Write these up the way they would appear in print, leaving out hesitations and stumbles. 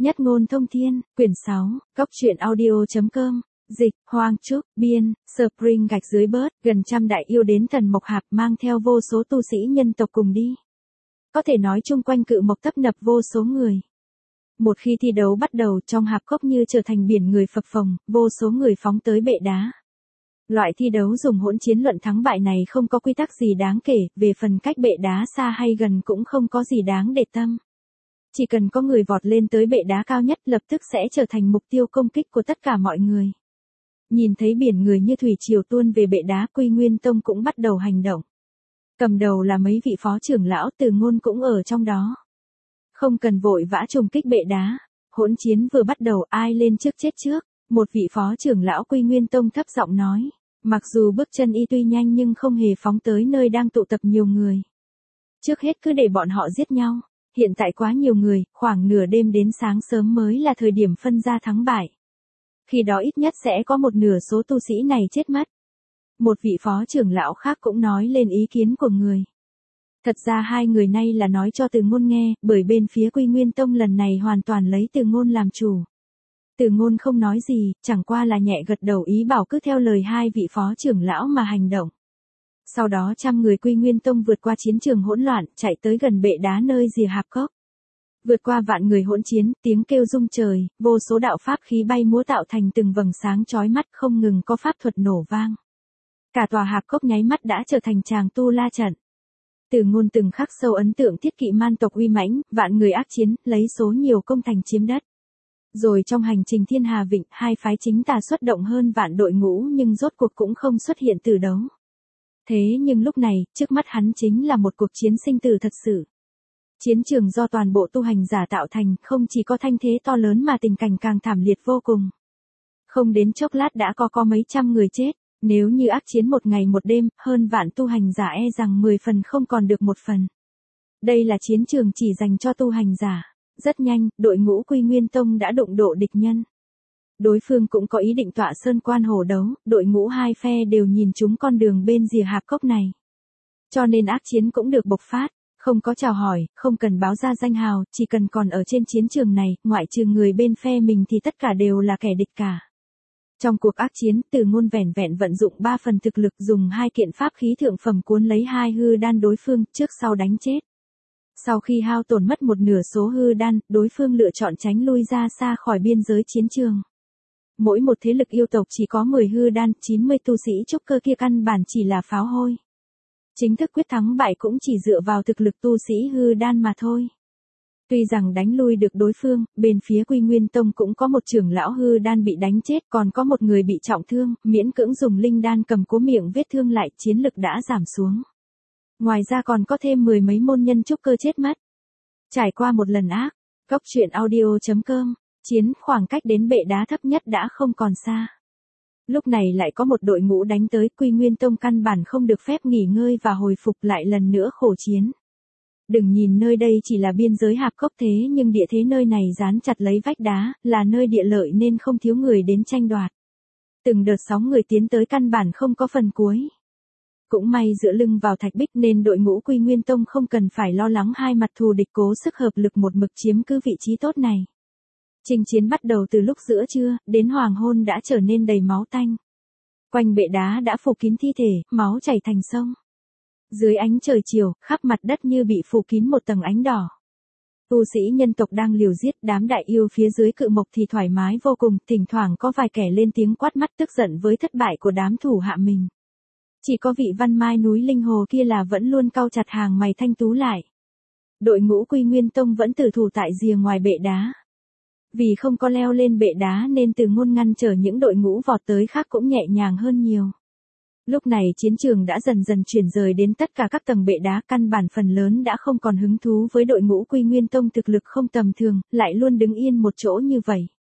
Nhất ngôn thông thiên, quyển 6, Cốc truyện audio.com, dịch, Hoang Trúc, biên, Spring gạch dưới bớt, gần trăm đại yêu đến Thần Mộc Hạp mang theo vô số tu sĩ nhân tộc cùng đi. Có thể nói chung quanh cự mộc tấp nập vô số người. Một khi thi đấu bắt đầu trong hạp cốc như trở thành biển người phập phồng, vô số người phóng tới bệ đá. Loại thi đấu dùng hỗn chiến luận thắng bại này không có quy tắc gì đáng kể, về phần cách bệ đá xa hay gần cũng không có gì đáng để tâm. Chỉ cần có người vọt lên tới bệ đá cao nhất lập tức sẽ trở thành mục tiêu công kích của tất cả mọi người. Nhìn thấy biển người như thủy triều tuôn về bệ đá, Quy Nguyên Tông cũng bắt đầu hành động. Cầm đầu là mấy vị phó trưởng lão, Từ Ngôn cũng ở trong đó. Không cần vội vã trùng kích bệ đá, hỗn chiến vừa bắt đầu, ai lên trước chết trước. Một vị phó trưởng lão Quy Nguyên Tông thấp giọng nói, mặc dù bước chân y tuy nhanh nhưng không hề phóng tới nơi đang tụ tập nhiều người. Trước hết cứ để bọn họ giết nhau, hiện tại quá nhiều người, khoảng nửa đêm đến sáng sớm mới là thời điểm phân ra thắng bại. Khi đó ít nhất sẽ có một nửa số tu sĩ này chết mất. Một vị phó trưởng lão khác cũng nói lên ý kiến của người. Thật ra hai người này là nói cho Từ Ngôn nghe, bởi bên phía Quy Nguyên Tông lần này hoàn toàn lấy Từ Ngôn làm chủ. Từ Ngôn không nói gì, chẳng qua là nhẹ gật đầu ý bảo cứ theo lời hai vị phó trưởng lão mà hành động. Sau đó trăm người Quy Nguyên Tông vượt qua chiến trường hỗn loạn, chạy tới gần bệ đá nơi rìa hạp cốc. Vượt qua vạn người hỗn chiến, tiếng kêu rung trời, vô số đạo pháp khí bay múa tạo thành từng vầng sáng chói mắt, không ngừng có pháp thuật nổ vang. Cả tòa hạp cốc nháy mắt đã trở thành tràng tu la trận. Từ Ngôn từng khắc sâu ấn tượng Thiết Kỵ man tộc uy mãnh, vạn người ác chiến, lấy số nhiều công thành chiếm đất. Rồi trong hành trình Thiên Hà Vịnh, hai phái chính tà xuất động hơn vạn đội ngũ nhưng rốt cuộc cũng không xuất hiện từ đấu. Thế nhưng lúc này, trước mắt hắn chính là một cuộc chiến sinh tử thật sự. Chiến trường do toàn bộ tu hành giả tạo thành, không chỉ có thanh thế to lớn mà tình cảnh càng thảm liệt vô cùng. Không đến chốc lát đã có mấy trăm người chết, nếu như ác chiến một ngày một đêm, hơn vạn tu hành giả e rằng 10 phần không còn được một phần. Đây là chiến trường chỉ dành cho tu hành giả. Rất nhanh, đội ngũ Quy Nguyên Tông đã đụng độ địch nhân. Đối phương cũng có ý định tọa sơn quan hổ đấu, đội ngũ hai phe đều nhìn chúng con đường bên rìa hạp cốc này. Cho nên ác chiến cũng được bộc phát, không có chào hỏi, không cần báo ra danh hào, chỉ cần còn ở trên chiến trường này, ngoại trừ người bên phe mình thì tất cả đều là kẻ địch cả. Trong cuộc ác chiến, Từ Ngôn vẻn vẹn vận dụng 3 phần thực lực, dùng 2 kiện pháp khí thượng phẩm cuốn lấy 2 hư đan đối phương, trước sau đánh chết. Sau khi hao tổn mất một nửa số hư đan, đối phương lựa chọn tránh lui ra xa khỏi biên giới chiến trường. Mỗi một thế lực yêu tộc chỉ có 10 hư đan, 90 tu sĩ trúc cơ kia căn bản chỉ là pháo hôi. Chính thức quyết thắng bại cũng chỉ dựa vào thực lực tu sĩ hư đan mà thôi. Tuy rằng đánh lui được đối phương, bên phía Quy Nguyên Tông cũng có một trưởng lão hư đan bị đánh chết, còn có một người bị trọng thương, miễn cưỡng dùng linh đan cầm cố miệng vết thương lại, chiến lực đã giảm xuống. Ngoài ra còn có thêm 10 mấy môn nhân trúc cơ chết mất. Trải qua một lần ác, Cốc truyện audio.com, chiến, khoảng cách đến bệ đá thấp nhất đã không còn xa. Lúc này lại có một đội ngũ đánh tới, Quy Nguyên Tông căn bản không được phép nghỉ ngơi và hồi phục, lại lần nữa khổ chiến. Đừng nhìn nơi đây chỉ là biên giới hạp cốc thế nhưng địa thế nơi này dán chặt lấy vách đá, là nơi địa lợi nên không thiếu người đến tranh đoạt. Từng đợt sóng người tiến tới căn bản không có phần cuối. Cũng may dựa lưng vào thạch bích nên đội ngũ Quy Nguyên Tông không cần phải lo lắng hai mặt thù địch, cố sức hợp lực một mực chiếm cứ vị trí tốt này. Chinh chiến bắt đầu từ lúc giữa trưa, đến hoàng hôn đã trở nên đầy máu tanh. Quanh bệ đá đã phủ kín thi thể, máu chảy thành sông. Dưới ánh trời chiều, khắp mặt đất như bị phủ kín một tầng ánh đỏ. Tu sĩ nhân tộc đang liều giết, đám đại yêu phía dưới cự mộc thì thoải mái vô cùng, thỉnh thoảng có vài kẻ lên tiếng quát mắt tức giận với thất bại của đám thủ hạ mình. Chỉ có vị Văn Mai núi Linh Hồ kia là vẫn luôn cau chặt hàng mày thanh tú lại. Đội ngũ Quy Nguyên Tông vẫn tử thủ tại rìa ngoài bệ đá. Vì không có leo lên bệ đá nên Từ Ngôn ngăn trở những đội ngũ vọt tới khác cũng nhẹ nhàng hơn nhiều. Lúc này chiến trường đã dần dần chuyển rời đến tất cả các tầng bệ đá, căn bản phần lớn đã không còn hứng thú với đội ngũ Quy Nguyên Tông thực lực không tầm thường, lại luôn đứng yên một chỗ như vậy.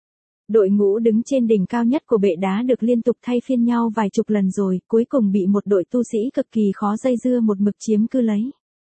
Đội ngũ đứng trên đỉnh cao nhất của bệ đá được liên tục thay phiên nhau vài chục lần rồi, cuối cùng bị một đội tu sĩ cực kỳ khó dây dưa một mực chiếm cứ lấy.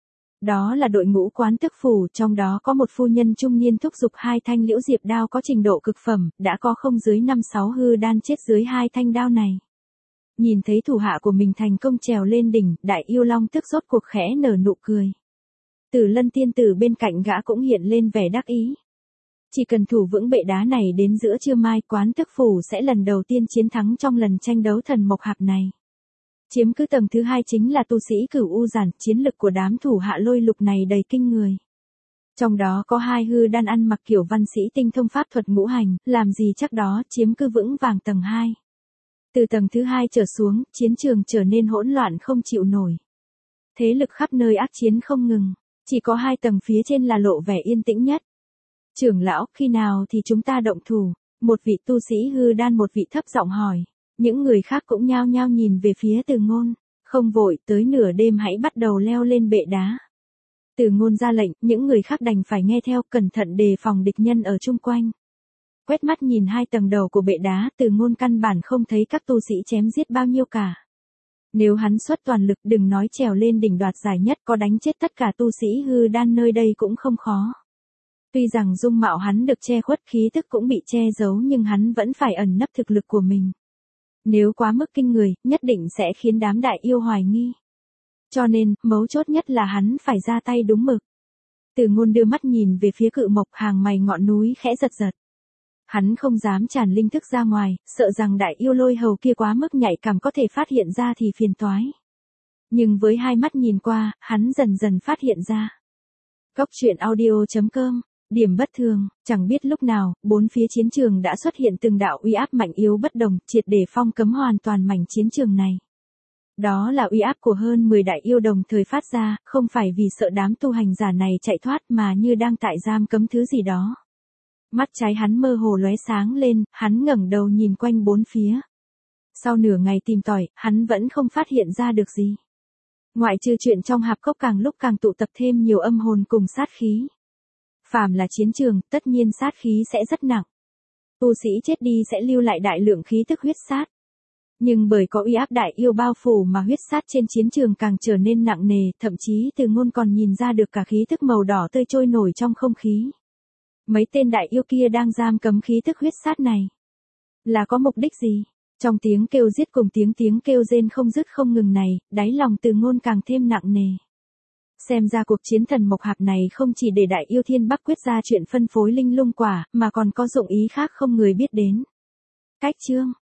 Đó là đội ngũ Quán Tức Phủ, trong đó có một phu nhân trung niên thúc giục 2 thanh liễu diệp đao có trình độ cực phẩm, đã có không dưới 5-6 hư đan chết dưới 2 thanh đao này. Nhìn thấy thủ hạ của mình thành công trèo lên đỉnh, đại yêu long tức rốt cuộc khẽ nở nụ cười. Tử Lân tiên tử bên cạnh gã cũng hiện lên vẻ đắc ý. Chỉ cần thủ vững bệ đá này đến giữa trưa mai, Quán Thức Phủ sẽ lần đầu tiên chiến thắng trong lần tranh đấu thần mộc hạp này. Chiếm cứ tầng thứ 2 chính là tu sĩ Cửu U Giản, chiến lực của đám thủ hạ Lôi Lục này đầy kinh người. Trong đó có 2 hư đan ăn mặc kiểu văn sĩ tinh thông pháp thuật ngũ hành, làm gì chắc đó, chiếm cứ vững vàng tầng 2. Từ tầng thứ 2 trở xuống, chiến trường trở nên hỗn loạn không chịu nổi. Thế lực khắp nơi ác chiến không ngừng, chỉ có 2 tầng phía trên là lộ vẻ yên tĩnh nhất. Trưởng lão, khi nào thì chúng ta động thủ? Một vị tu sĩ hư đan một vị thấp giọng hỏi. Những người khác cũng nhao nhao nhìn về phía Từ Ngôn. Không vội, tới nửa đêm hãy bắt đầu leo lên bệ đá. Từ Ngôn ra lệnh, những người khác đành phải nghe theo, cẩn thận đề phòng địch nhân ở chung quanh. Quét mắt nhìn 2 tầng đầu của bệ đá, Từ Ngôn căn bản không thấy các tu sĩ chém giết bao nhiêu cả. Nếu hắn xuất toàn lực, đừng nói trèo lên đỉnh đoạt giải nhất, có đánh chết tất cả tu sĩ hư đan nơi đây cũng không khó. Tuy rằng dung mạo hắn được che khuất, khí tức cũng bị che giấu, nhưng hắn vẫn phải ẩn nấp thực lực của mình. Nếu quá mức kinh người, nhất định sẽ khiến đám đại yêu hoài nghi. Cho nên, mấu chốt nhất là hắn phải ra tay đúng mực. Từ Ngôn đưa mắt nhìn về phía cự mộc, hàng mày ngọn núi khẽ giật giật. Hắn không dám tràn linh thức ra ngoài, sợ rằng đại yêu Lôi Hầu kia quá mức nhạy cảm có thể phát hiện ra thì phiền toái. Nhưng với 2 mắt nhìn qua, hắn dần dần phát hiện ra. Góc truyện audio.com. Điểm bất thường, chẳng biết lúc nào, 4 phía chiến trường đã xuất hiện từng đạo uy áp mạnh yếu bất đồng, triệt để phong cấm hoàn toàn mảnh chiến trường này. Đó là uy áp của hơn 10 đại yêu đồng thời phát ra, không phải vì sợ đám tu hành giả này chạy thoát mà như đang tại giam cấm thứ gì đó. Mắt trái hắn mơ hồ lóe sáng lên, hắn ngẩng đầu nhìn quanh 4 phía. Sau nửa ngày tìm tòi, hắn vẫn không phát hiện ra được gì. Ngoại trừ chuyện trong hạp cốc càng lúc càng tụ tập thêm nhiều âm hồn cùng sát khí. Phàm là chiến trường, tất nhiên sát khí sẽ rất nặng. Tu sĩ chết đi sẽ lưu lại đại lượng khí tức huyết sát. Nhưng bởi có uy áp đại yêu bao phủ mà huyết sát trên chiến trường càng trở nên nặng nề, thậm chí Từ Ngôn còn nhìn ra được cả khí tức màu đỏ tươi trôi nổi trong không khí. Mấy tên đại yêu kia đang giam cấm khí tức huyết sát này. Là có mục đích gì? Trong tiếng kêu giết cùng tiếng kêu rên không dứt không ngừng này, đáy lòng Từ Ngôn càng thêm nặng nề. Xem ra cuộc chiến thần mộc hạp này không chỉ để đại yêu Thiên Bắc quyết ra chuyện phân phối linh lung quả, mà còn có dụng ý khác không người biết đến. Cách chương